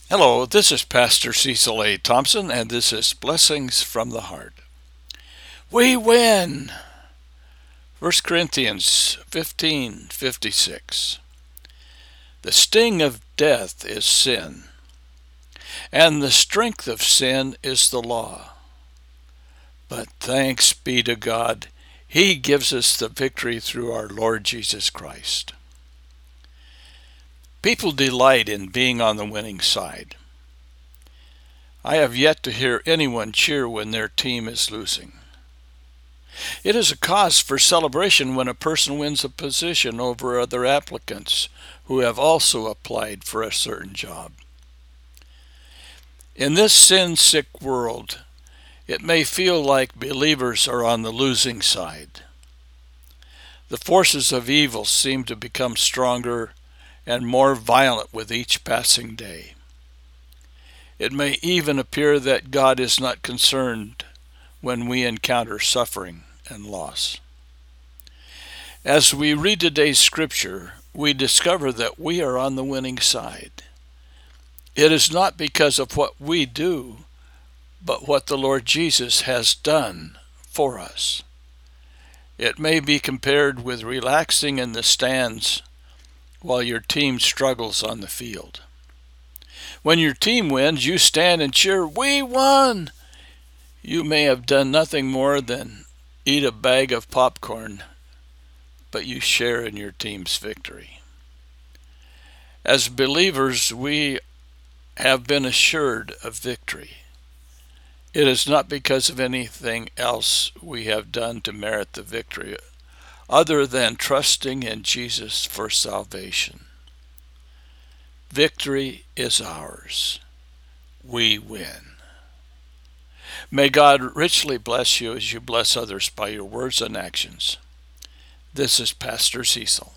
Hello, this is Pastor Cecil A. Thompson, and this is Blessings from the Heart. We win! 1 Corinthians 15:56. The sting of death is sin, and the strength of sin is the law. But thanks be to God, He gives us the victory through our Lord Jesus Christ. People delight in being on the winning side. I have yet to hear anyone cheer when their team is losing. It is a cause for celebration when a person wins a position over other applicants who have also applied for a certain job. In this sin-sick world, it may feel like believers are on the losing side. The forces of evil seem to become stronger and more violent with each passing day. It may even appear that God is not concerned when we encounter suffering and loss. As we read today's scripture, we discover that we are on the winning side. It is not because of what we do, but what the Lord Jesus has done for us. It may be compared with relaxing in the stands while your team struggles on the field. When your team wins, you stand and cheer, "We won!" You may have done nothing more than eat a bag of popcorn, but you share in your team's victory. As believers, we have been assured of victory. It is not because of anything else we have done to merit the victory, other than trusting in Jesus for salvation. Victory is ours. We win. May God richly bless you as you bless others by your words and actions. This is Pastor Cecil.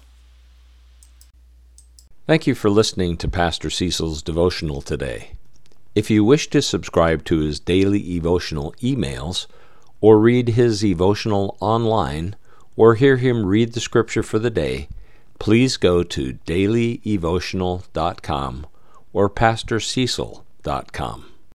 Thank you for listening to Pastor Cecil's devotional today. If you wish to subscribe to his daily devotional emails, or read his devotional online, or hear him read the scripture for the day, please go to dailydevotional.com or pastorcecil.com.